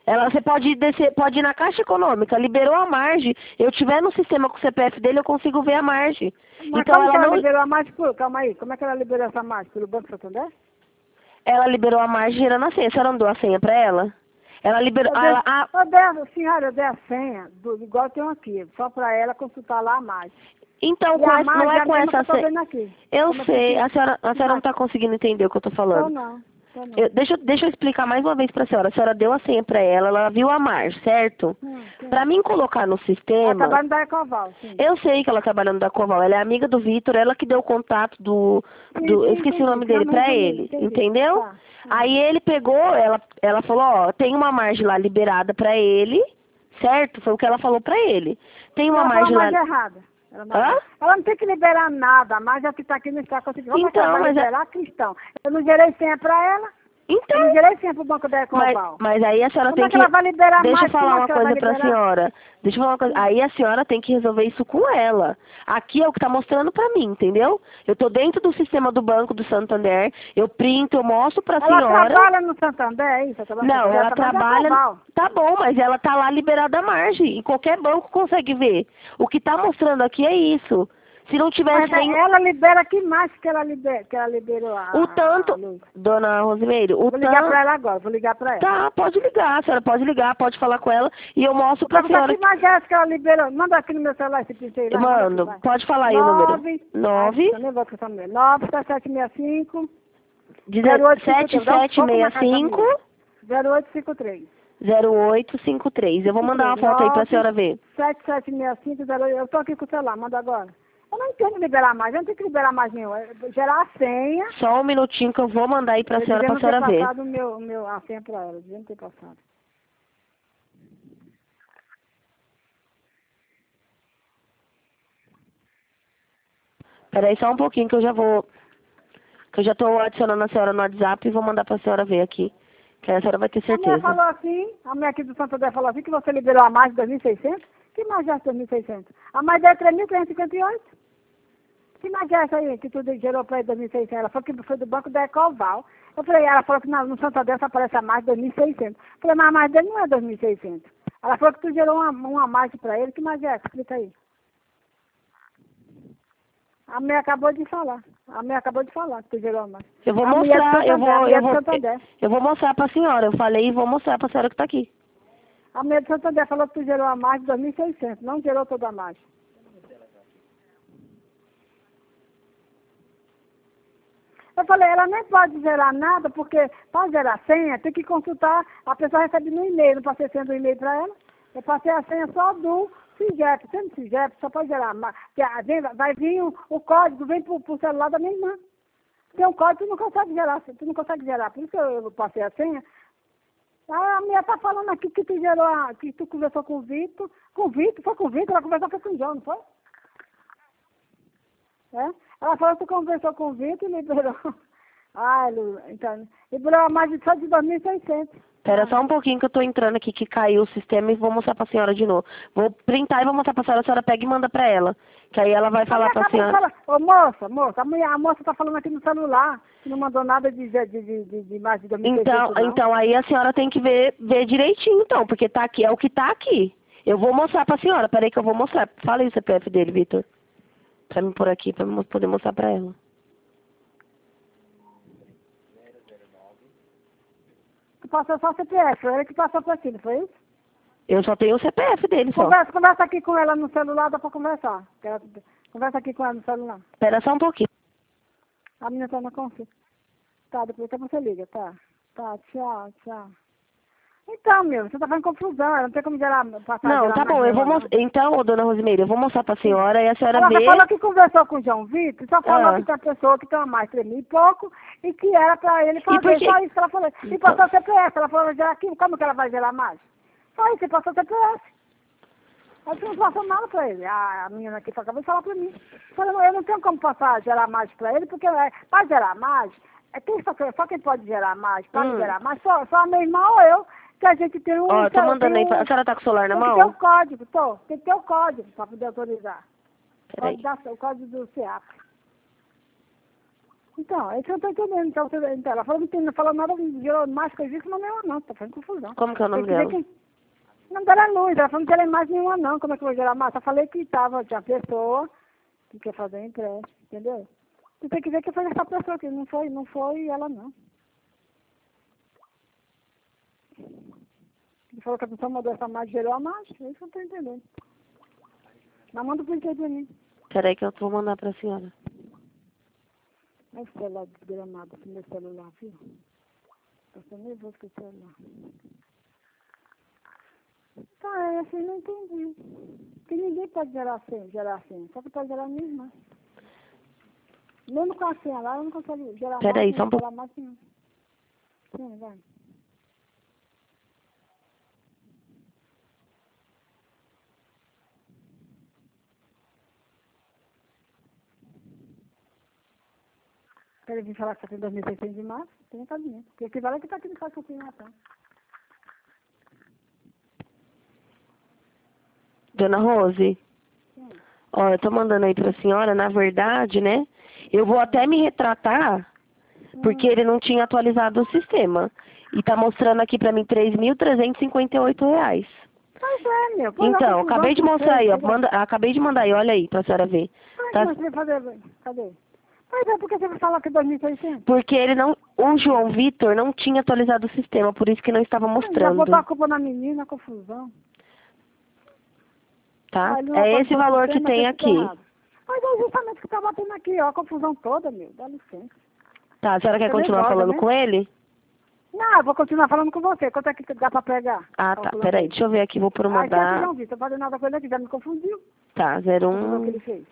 Ela, você pode descer, pode ir na Caixa Econômica, liberou a margem. Eu tiver no sistema com o C P F dele, eu consigo ver a margem. Mas Então como que ela ela não, liberou a margem? Por, calma aí, como é que ela liberou essa margem? Pelo Banco Santander? ela liberou a margem gerando a senha. Você não deu a senha pra ela? Ela liberou. Eu ah, dei, Ela, ah, eu dei, senhora, eu dei a senha, do, igual tem aqui, só para ela consultar lá a margem. então, E com a essa, não margem é é a com mesma que essa eu tô senha. vendo aqui. Eu Como é que sei, fica? a senhora, a senhora não está Embaixo. conseguindo entender o que eu tô Tô falando. não, tô não. Eu- deixa, eu- deixa eu explicar mais uma vez pra senhora. A senhora deu a senha pra ela, ela viu a margem, certo? Hum, sim. Pra mim colocar no Ela sistema, trabalha no Daecoval, sim. eu sei que ela trabalha no da Coval, ela é amiga do Vitor, ela que deu o contato do, Sim, do eu sim, esqueci o entendi. nome dele, Não, pra resumindo, ele, entendi. entendeu? Tá. Hum. Aí ele pegou, ela, ela falou, ó, tem uma margem lá liberada pra ele, certo? Foi o que ela falou pra ele. Tem uma Ela falou a margem lá... margem errada. Ela, Hã? margem- ela não tem que liberar nada, a margem é que está aqui no Estado conseguindo. Como é que ela Então, vai mas é- liberar cristão? Eu não gerei senha para ela, eu Então... não gerei senha para o Banco da Mas, Ecoval. mas aí a senhora Como tem é que que... ela vai liberar Deixa eu mais? Como falar é uma que ela vai coisa pra liberar? senhora. Deixa eu falar uma coisa. Aí a senhora tem que resolver isso com ela. Aqui é o que tá mostrando pra mim, entendeu? Eu tô dentro do sistema do Banco do Santander, eu printo, eu mostro pra Ela senhora... trabalha no Santander, é isso? Ela trabalha no Não, Santander, ela trabalha... Ecoval. Tá bom, mas ela tá lá liberada a margem. Em qualquer banco consegue ver. O que tá mostrando aqui é isso. Se não tivesse Mas é- nem... ela libera que mais que ela, liber, que ela liberou a, O tanto... a luz? Dona Rosimeire, o Vou ligar tanto... para ela agora, vou ligar para ela. Tá, pode ligar, a senhora pode ligar, pode falar com ela e eu mostro pra Perguntar senhora. que mais é que ela liberou. Manda aqui no meu celular esse printei lá. manda aqui, Mano, vai. pode falar aí o número. Nove. Nove Ai, eu nem vou com essa mulher. Nove, sete, sete, seis, cinco. sete sete seis cinco zero oito cinco três. zero oito cinco três. Eu vou mandar uma foto aí pra senhora ver. sete sete seis cinco zero oito. Eu tô aqui com o celular, manda agora. Eu não entendo liberar mais, eu não tenho que liberar mais nenhum. É gerar a senha. Só um minutinho que eu vou mandar aí pra Eu senhora, devia pra não ter senhora ver. passado o meu, o meu, a senha pra ela, eu devia não ter passado. Peraí só um pouquinho que eu já vou... Que eu já tô adicionando a senhora no WhatsApp e vou mandar pra senhora ver aqui. Que aí a senhora vai ter A mulher certeza. falou assim, a mulher aqui do Santander falou assim, que você liberou a mais de dois mil e seiscentos. Que mais é essa dois mil e seiscentos? A mais é três mil trezentos e cinquenta e oito. Que mais é essa aí que tu gerou para dois mil e seiscentos? Ela falou que foi do Banco da Ecoval. Eu falei, ela falou que no, no Santander só aparece a mais de dois mil e seiscentos. Eu falei, mas a mais dele não é dois mil e seiscentos. Ela falou que tu gerou uma, uma margem para ele. Que mais é essa? Explica aí. A mulher acabou de falar. A mulher acabou de falar que tu gerou uma margem. Eu vou A mulher do mostrar, eu Santander, a vou, mulher eu do vou, Santander. eu vou mostrar pra senhora. Eu falei e vou mostrar pra senhora que tá aqui. A mulher do Santander falou que tu gerou a margem de dois mil e seiscentos. Não gerou toda a margem. Eu falei, ela nem pode gerar nada, porque para gerar senha, tem que consultar, a pessoa recebe no e-mail, não passei senha do e-mail para ela. Eu passei a senha só do CIGEP. Sendo CIGEP, só pode gerar. Mas, que a- vem- vai vir o, o código, vem para o celular da minha irmã. Tem um código, tu não consegue gerar, tu não consegue gerar. Por isso que eu, eu passei a senha. Ah, a minha tá falando aqui que tu gerou, a, que tu conversou com o Vitor. Com o Vitor, foi com o Vitor, ela conversou foi com o João, não foi? É? Ela falou que tu conversou com o Vitor e liberou. Ai, Lu, então, liberou a mais de só de dois mil e seiscentos. Espera só um pouquinho que eu tô entrando aqui, que caiu o sistema e vou mostrar pra senhora de novo. Vou printar e vou mostrar pra senhora, a senhora pega e manda pra ela. Que aí ela vai falar pra senhora. Fala, ô moça, moça, a, mulher, a moça tá falando aqui no celular, que não mandou nada de, de, de, de, de mais de dois mil e seiscentos, Então, não. então aí a senhora tem que ver, ver direitinho, então, porque tá aqui, é o que tá aqui. Eu vou mostrar pra senhora, peraí que eu vou mostrar. Fala aí o C P F dele, Vitor. Pra mim pôr aqui, pra eu poder mostrar pra ela. Tu passou só o C P F, foi ele que passou por aqui, não foi isso? Eu só tenho o C P F dele só. Conversa, conversa aqui com ela no celular, dá pra conversar. Ela- Conversa aqui com ela no celular. Espera só um pouquinho. A menina tá na consulta. Tá, depois até você liga, tá? Tá, tchau, tchau. Então, meu, você tá fazendo confusão, ela não tem como gerar, passar Não, gerar tá mais bom, eu vou dela, não. mostrar. Então, ô, dona Rosimeire, eu vou mostrar pra senhora e a senhora Ela vê. só falou que conversou com o João Vitor, só falou Ah. que tem uma pessoa que tem uma mais três mil e pouco e que era pra ele fazer, por quê? só isso que ela falou. E Então- passou o C P F, ela falou, gerar aquilo, como que ela vai gerar mais? Só isso, passou o C P F. Aí não passou nada pra ele. A, a menina aqui acabou de falar pra mim. Falou, eu não tenho como passar, gerar mais pra ele, porque é, pra gerar mais, é quem só, só quem pode gerar mais, pode Hum. gerar mais, só, só a minha irmã ou eu, que a gente tem um... Ó, tô tem mandando aí. um- pra- A senhora tá com o celular na tem que ter o mão? código, tô. Tem que ter o código pra poder autorizar. Peraí. Pode dar o código do C E A P. Então, é isso que eu tô entendendo. Então, você- então, ela falou que não tem- não falou nada, gerou mais coisa disso, mas nenhuma não, tá fazendo confusão. Como que é o nome Tem que ver dela? que- O nome dela é Luz, ela falou que não tem mais nenhuma não, como é que eu vou gerar mais? Só falei que tava, tinha pessoa que quer fazer empréstimo, entendeu? Você tem que ver que foi essa pessoa que não foi, não foi ela não. Ele falou que a pessoa mandou essa mais, gerou a mais, é isso que eu tô entendendo. Mas manda o print aí pra mim. Peraí que eu vou mandar pra senhora. Esse celular desgramado, esse meu celular, viu? Eu tô nervoso com o celular. Tá, é assim, não entendi. Porque ninguém pode gerar assim, gerar assim. Só que pode gerar mesmo. Mesmo com a senha lá, eu não consigo gerar Pera aí, mais, só um gerar mais nenhum. Sim, vai. Quer vir falar que você tem dois mil e seiscentos de março? Tem a casinha. Porque aqui vale que tá aqui no caso que eu tenho lá, tá? Dona Rose, Sim. ó, eu tô mandando aí pra senhora, na verdade, né? Eu vou até me retratar, porque Hum. ele não tinha atualizado o sistema. E tá mostrando aqui pra mim três mil trezentos e cinquenta e oito reais. Pois é, meu. Pois é, Então, confusão acabei de que mostrar aí, fez, ó. entendeu? Manda, acabei de mandar aí, olha aí, pra senhora ver. Mas Tá? como você vai fazer? Cadê? Pois é, porque você vai falar que é dois mil e seiscentos? Porque ele não, o João Vitor não tinha atualizado o sistema, por isso que não estava Já mostrando, botou a culpa na menina, confusão. tá? Ah, ele não É pode esse pôr o valor que sistema, tem tem que tá aqui. errado. Mas é justamente o que tá batendo aqui, ó, a confusão toda, meu. Dá licença. Tá, a senhora quer Você continuar nervosa, falando né? com ele? Não, eu vou continuar falando com você. Quanto é que dá pra pegar? Ah, tá, Calculando peraí, aí. deixa eu ver aqui, vou por uma Ah, já que da... não vi, tô fazendo nada com ele aqui, já me confundiu. Tá, zero A confusão que um... ele fez.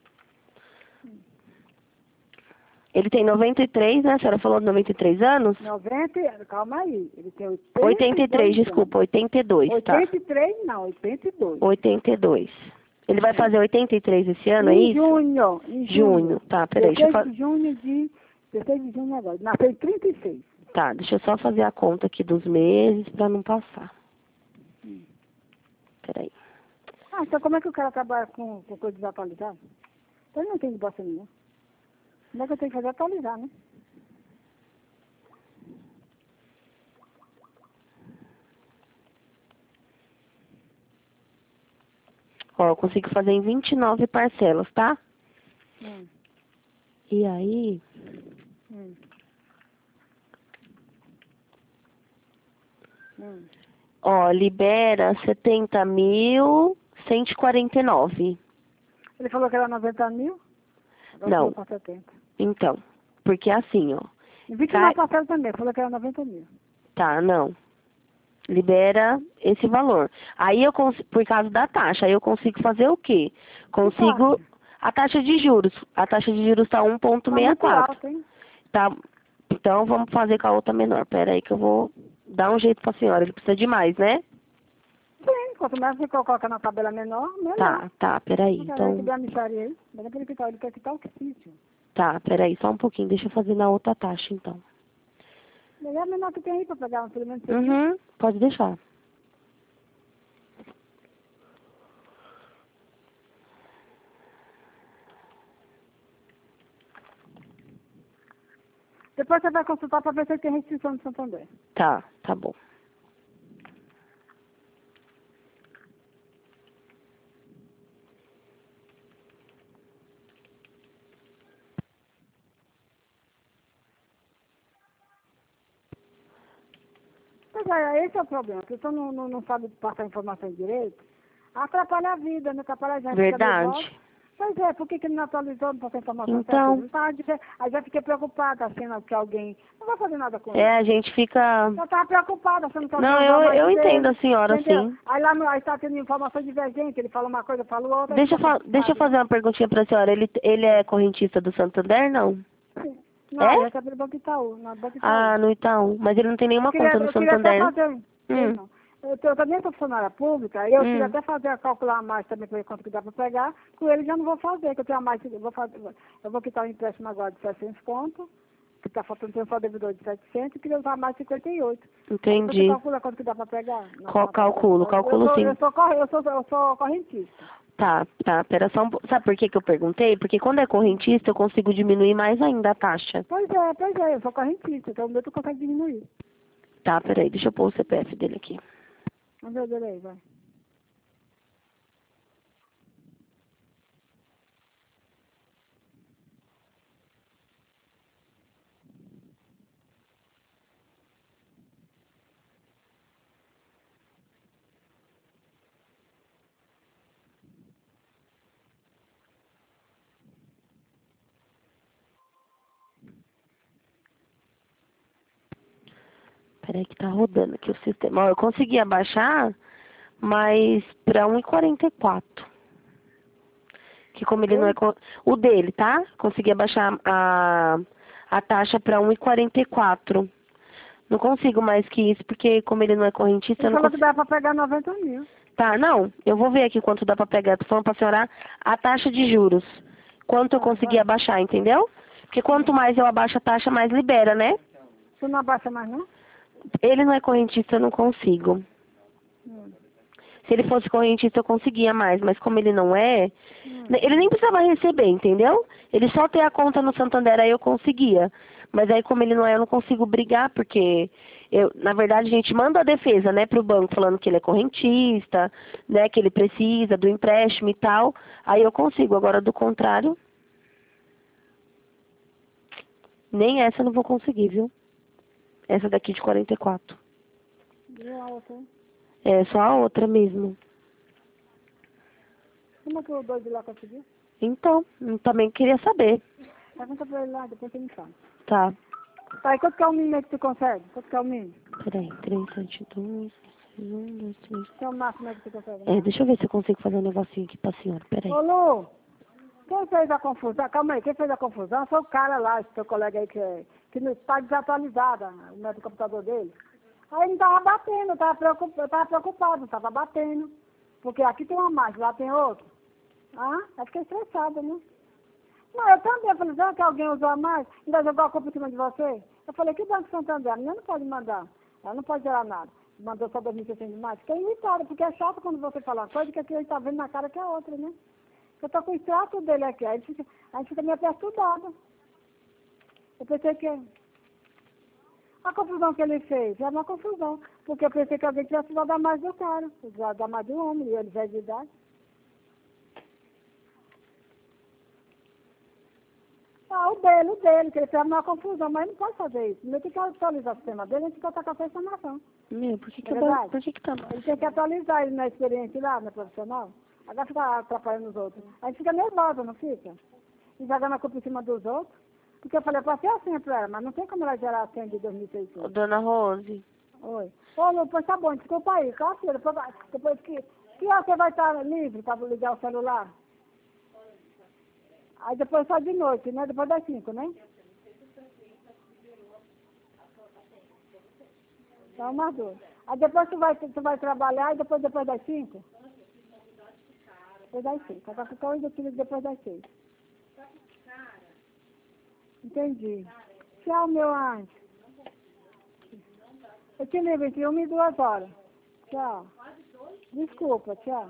Ele tem noventa e três, né? A senhora falou de noventa e três anos? noventa, calma aí. Ele tem oitenta oitenta e três, anos. desculpa, oitenta e dois, tá. oitenta e três, não, oitenta e dois. oitenta e dois. Ele vai fazer oitenta e três esse ano, é Em isso? junho, em Junho, junho. tá, peraí, deixa eu dezesseis fa... de junho de... dezesseis de junho agora. Nasceu em trinta e seis. Tá, deixa eu só fazer a conta aqui dos meses pra não passar. Hum. Peraí. Ah, então como é que o cara trabalha com, com coisa desatualizada? Então ele não tem de bosta nenhuma. Como é que eu tenho que fazer? Atualizar, né? Ó, eu consigo fazer em vinte e nove parcelas, tá? Hum, E aí... hum. Hum. Ó, libera setenta mil cento e quarenta e nove. Ele falou que era noventa mil? Agora Não. falou para setenta. Então, porque assim, ó. E vinte e Cai... nove parcelas também, falou que era noventa mil. Tá, não. Libera esse valor. Aí eu consigo, por causa da taxa, aí eu consigo fazer o quê? Consigo a taxa de juros. A taxa de juros tá um vírgula Tá sessenta e muito quatro. alto, hein? Tá. Então vamos fazer com a outra menor. Pera aí que eu vou dar um jeito pra senhora. Ele precisa de mais, né? Sim, quanto mais você coloca na tabela menor, melhor. Tá, tá, peraí. Não quer ver que Então, dê a micharia aí? Mas aquele que tá, ele quer quitar o sítio. tá, peraí, só um pouquinho. Deixa eu fazer na outra taxa, então. Melhor a menor que tem aí pra pegar um pelo menos. Uhum, pode deixar. Depois você vai consultar para ver se tem restrição de Santander. Tá, tá bom. Pois é, esse é o problema. A pessoa não, não, não sabe passar informação direito, atrapalha a vida, né? Atrapalha a gente. fica nervosa. Verdade. Pois é, por que, que ele não atualizou, não passou informação Então. certa? Tá, dife- aí já fiquei preocupada, achando que alguém não vai fazer nada com ele. É, a gente fica... Eu estava preocupada, achando que alguém Não, ia eu, dar mais eu dele, entendo a senhora, entendeu? sim. Aí lá no, aí está tendo informação divergente, ele fala uma coisa, fala outra. Deixa eu, aí fica fa deixa eu preocupado. fazer uma perguntinha pra senhora. Ele, ele é correntista do Santander, não? Sim. Não, É? eu recebi do Banco Itaú, não, do Banco Itaú. Ah, no Itaú. Mas ele não tem nenhuma Eu queria, conta no eu queria até Santander. fazer, Hum. não. Eu, tô- eu também sou funcionária pública, e eu Hum. queria até fazer, calcular mais também para ver quanto que dá para pegar, com ele já não vou fazer, que eu tenho a mais, eu vou, fazer, eu vou quitar o empréstimo agora de setecentos conto, que está faltando, tem só devedor de setecentos, e queria usar mais cinquenta e oito. Entendi. Você calcula quanto que dá para pegar? Na- Cal- na- calculo, eu- calculo eu sou, sim. Eu sou, corre- eu sou, eu sou correntista. Tá, tá, pera só um pouco. Sabe por que que eu perguntei? Porque quando é correntista eu consigo diminuir mais ainda a taxa. Pois é, pois é, eu sou correntista, então o meu tu consegue diminuir. Tá, peraí, deixa eu pôr o C P F dele aqui. Vamos ver o dele aí, vai. Peraí que tá rodando aqui o sistema. Ó, eu consegui abaixar, mas pra um e quarenta e quatro. Que como ele não é... co- O dele, tá? Consegui abaixar a, a taxa pra um e quarenta e quatro. Não consigo mais que isso, porque como ele não é correntista, eu Ele não falou que consigo... dá pra pegar noventa mil. Tá, não. Eu vou ver aqui quanto dá pra pegar. Tô falando pra senhora a taxa de juros. Quanto eu Ah, consegui vai. abaixar, entendeu? Porque quanto mais eu abaixo a taxa, mais libera, né? Tu não abaixa mais, não? Ele não é correntista, eu não consigo. Hum. Se ele fosse correntista, eu conseguia mais, mas como ele não é, Hum. ele nem precisava receber, entendeu? Ele só ter a conta no Santander, aí eu conseguia. Mas aí, como ele não é, eu não consigo brigar, porque, eu, na verdade, a gente manda a defesa, né, pro banco, falando que ele é correntista, né, que ele precisa do empréstimo e tal. Aí eu consigo. Agora, do contrário, nem essa eu não vou conseguir, viu? Essa daqui de quarenta e quatro. E a outra? É só a outra mesmo. Como é que o doido lá conseguiu? Então, eu também queria saber. Pergunta pra ele lá, depois você me fala. Tá. Tá, e quanto que é o mínimo aí que tu consegue? Quanto que é o mínimo? Peraí, três, sete, dois, um, dois, três. Que é o máximo aí que tu consegue? É, deixa eu ver se eu consigo fazer um negocinho aqui pra senhora. Peraí. Ô, Lu, quem fez a confusão? Calma aí, quem fez a confusão foi o cara lá, esse teu colega aí que, é- que não está desatualizado, o método do computador dele. Aí ele tava batendo, tava preocupado, eu tava preocupado, tava batendo. Porque aqui tem uma máquina, lá tem outra. Ah, eu fiquei estressada, né? Não, eu também, eu falei, já que alguém usou a mais, ainda jogou a culpa em cima de você? Eu falei, que Banco Santander? A menina não pode mandar, ela não pode gerar nada. Mandou só dois mil e seiscentos de mais. Fiquei irritada, porque é chato quando você fala uma coisa que aqui ele tá vendo na cara que é outra, né? Eu tô com o extrato dele aqui, aí fica, aí fica meio perturbada. Eu pensei que a confusão que ele fez é uma confusão, porque eu pensei que alguém tivesse dado a mais do cara, dado a mais do homem, e ele já é de idade. Ah, o dele, o dele, que ele fez uma confusão, mas ele não pode fazer isso. Ele tem que atualizar o sistema dele, a gente tem que estar com essa informação. Meu, por que que, É eu ba- verdade? por que que tá... Ele tem que atualizar ele na experiência lá, na profissional. Agora fica atrapalhando os outros. A gente fica nervosa, não fica? E jogando a culpa em cima dos outros. Porque eu falei, eu passei a senha pra ela, mas não tem como ela gerar a senha de dois mil e Ô, seiscentos. dona Rose. Oi. Ô, Lu, pois tá bom, desculpa aí. Tá, filha, depois, vai- depois que... Que hora você vai estar livre para ligar o celular? Aí depois só de noite, né? Depois das cinco, né? Então, umas duas. Aí depois tu vai, tu vai trabalhar e depois, depois das cinco? Depois das cinco. Agora fica hoje aqui depois das seis. Entendi. Tchau, meu anjo. Eu te ligo entre uma e duas horas. Tchau. Desculpa, tchau.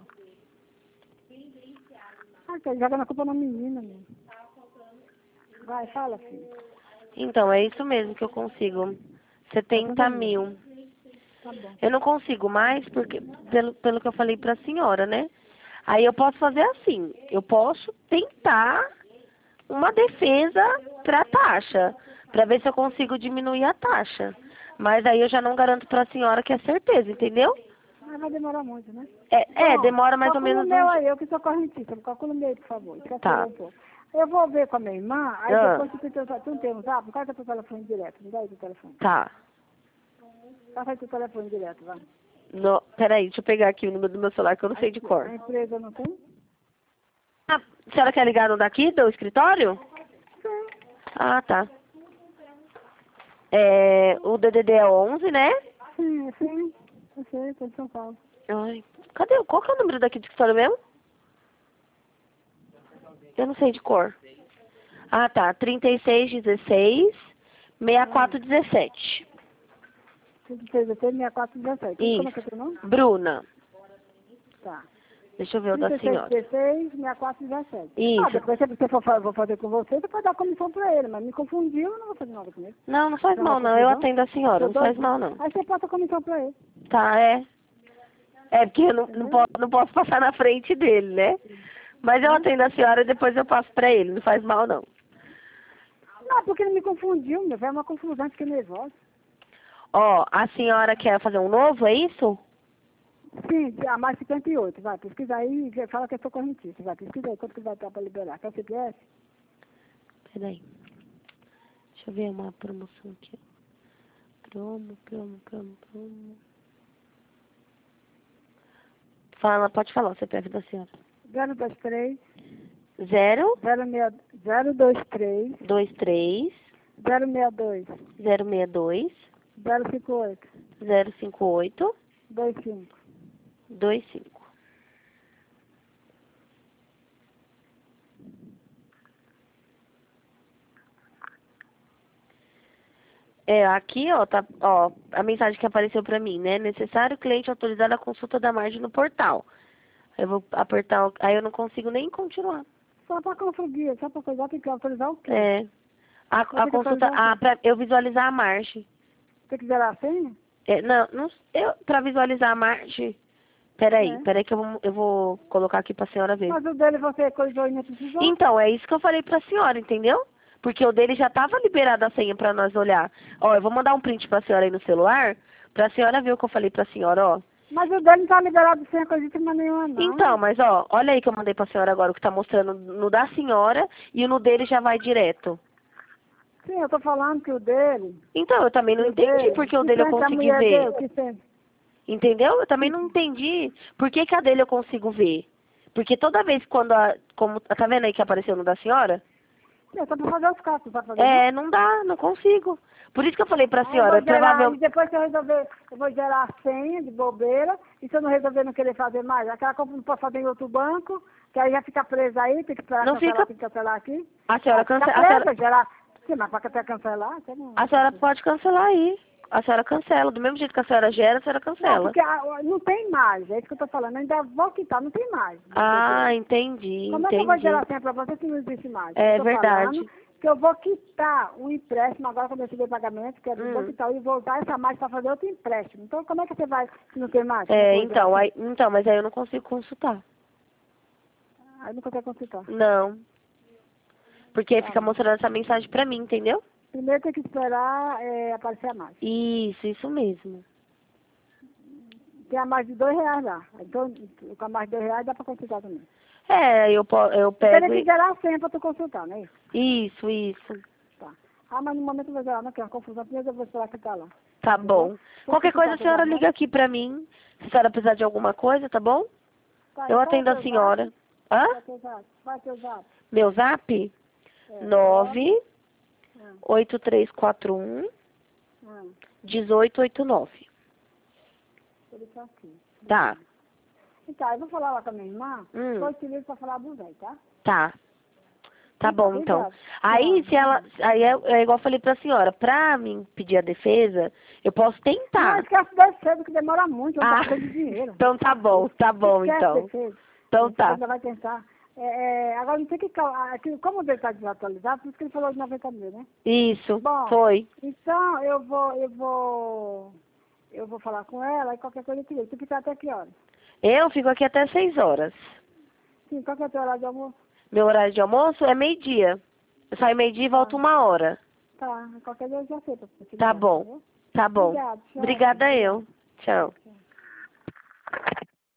Ah, tá jogando a culpa na menina, meu. Vai, fala, filho. Então, é isso mesmo que eu consigo. setenta mil. Tá bom. Eu não consigo mais, porque pelo, pelo que eu falei pra senhora, né? Aí eu posso fazer assim. Eu posso tentar uma defesa pra taxa. Pra ver se eu consigo diminuir a taxa. Mas aí eu já não garanto pra senhora que é certeza, entendeu? Mas vai demorar muito, né? É, é Bom, demora mais ou calcula menos o meu um... aí, eu que sou correntista. Calcula o meu aí, por favor. Esquece Tá. um pouco. Eu vou ver com a minha irmã, aí Ah. depois tu, tu, tu não tem um zap, coloca teu telefone direto. Me dá aí teu telefone. Tá. Passa aí teu telefone direto, vai. No, peraí, deixa eu pegar aqui o número do meu celular que eu não sei de cor. A empresa não tem? Ah, a senhora quer ligar no daqui, do escritório? Sim. Ah, tá. É, o D D D é onze, né? Sim, sim. Eu sei, tô de São Paulo. Ai, cadê? Qual que é o número daqui do escritório mesmo? Eu não sei de cor. Ah, tá. trinta e seis, dezesseis, sessenta e quatro, dezessete. trinta e seis, sessenta e quatro, dezessete. Como é que é Isso. teu nome? Bruna. Tá. Deixa eu ver o da trinta e seis, senhora. dezesseis, sessenta e quatro, dezessete. Isso. Ah, depois se você for fa- vou fazer com você, você pode dar comissão pra ele, mas me confundiu, eu não vou fazer nada com ele. Não, não faz Não, mal, não não. Eu confusão. atendo a senhora, Eu não dou- faz mal, não. Aí você passa a comissão pra ele. Tá, é. É, porque eu não, não, posso, não posso passar na frente dele, né? Mas eu atendo a senhora e depois eu passo pra ele, não faz mal, não. Não, porque ele me confundiu, meu velho, é uma confusão, fiquei nervosa. Ó, a senhora quer fazer um novo, é isso? Sim, a mais cinquenta e oito, vai, pesquisa aí e fala que eu sou correntista, vai, pesquisa aí quanto que vai estar pra liberar. Quer o C P F? Peraí. Deixa eu ver uma promoção aqui. Promo, promo, promo, promo. Fala, pode falar o C P F da senhora. zero dois três, Zero, zero dois três, dois, três, zero seis dois, zero, seis, dois, zero cinco oito, zero, cinco, oito, dois cinco. dois, cinco. É, aqui, ó, tá, ó, a mensagem que apareceu pra mim, né? Necessário cliente autorizar a consulta da margem no portal. Eu vou apertar, o- aí eu não consigo nem continuar. Só para confundir, só para coisar, tem que autorizar o quê? É. A, Vai a ter que consulta, atualizar o ah, pra eu visualizar a margem. Tem que zerar a senha? É, não, não, eu, pra visualizar a margem. Peraí, É. peraí que eu vou, eu vou colocar aqui pra senhora ver. Mas o dele você coisou e não precisou? Então, é isso que eu falei pra senhora, entendeu? Porque o dele já tava liberado a senha pra nós olhar. Ó, eu vou mandar um print pra senhora aí no celular, pra senhora ver o que eu falei pra senhora, ó. Mas o dele não tá liberado sem coisa de nenhuma, não. Então, mas ó, olha aí que eu mandei pra senhora agora, o que tá mostrando no da senhora e o no dele já vai direto. Sim, eu tô falando que o dele... Então, eu também não o entendi dele, porque o que dele eu sente a consegui mulher ver. dele, que sente. Entendeu? Eu também não entendi por que, que a dele eu consigo ver. Porque toda vez quando a... Como, tá vendo aí que apareceu no da senhora? É só pra fazer os cálculos, pra fazer. É, não dá, não consigo. Por isso que eu falei pra Aí eu senhora, vou gerar, provavelmente... e depois que eu resolver, eu vou gerar a senha de bobeira, e se eu não resolver não querer fazer mais, aquela compra não pode fazer em outro banco, que aí já fica presa aí, tem que esperar Não cancelar, fica- tem que cancelar aqui. A senhora, Ah, fica cance... a presa, senhora... gerar. Sim, mas pra até cancelar, você não... a senhora pode cancelar aí. A senhora cancela. Do mesmo jeito que a senhora gera, a senhora Não, cancela. porque ah, não tem mais, é isso que eu tô falando, ainda vou quitar, não tem mais. Ah, entendi, Como é que eu vou entendi. gerar senha pra você se não existe mais? É Eu tô verdade. falando que eu vou quitar o empréstimo agora quando eu receber pagamento, que eu Hum. vou quitar e vou usar essa margem para fazer outro empréstimo. Então, como é que você vai se não tem mais? É, Não então, pode, aí, então, mas aí eu não consigo consultar. Aí não consegue consultar. Não. Porque Tá fica bom. mostrando essa mensagem pra mim, entendeu? Primeiro tem que esperar é, aparecer a margem. Isso, isso mesmo. Tem a margem de dois reais lá. Então, com a margem de dois reais dá para consultar também. É, eu, po- eu Tem pego que e... gerar a senha para tu consultar, não é isso? Isso, isso. Tá. Ah, mas no momento eu vou gerar, não quero confusão, primeiro eu vou esperar que tá lá. Tá bom. Qualquer coisa a senhora liga aqui pra mim. Se a senhora precisar de alguma coisa, tá bom? Tá, Eu qual é atendo o a teu senhora. zap? Hã? Qual é o teu zap? Qual é o teu zap? Meu zap? É, nove Ah, oito três quatro um ah, um oito oito nove. por isso aqui. Tá, Então, eu vou falar lá com a minha irmã, Hum. depois te ligo pra falar do velho, tá? tá. Tá bom, então. Obrigada. Aí, Tchau. se ela... Aí é, é igual eu falei pra senhora. Pra mim pedir a defesa, eu posso Não, tentar. esquece desse cedo que demora muito, eu Ah, não tô de dinheiro. então tá bom, tá bom, Esquece então. desse cedo. Então Você tá. ainda vai tentar. É, é, agora não tem que... cal- aqui, como o dele está desatualizado, por isso que ele falou de noventa mil, né? Isso, Bom. foi. Então, eu vou... Eu vou... Eu vou falar com ela e qualquer coisa eu te ligo. Tu fica até que horas? Eu fico aqui até seis horas. Sim, qual que é o teu horário de almoço? Meu horário de almoço é meio-dia. Eu saio meio-dia e volto Ah. uma hora. Tá, qualquer dia eu já sei. pra você Tá ligar, bom, viu? tá bom. Obrigada, tchau. Obrigada eu. Tchau. Tchau.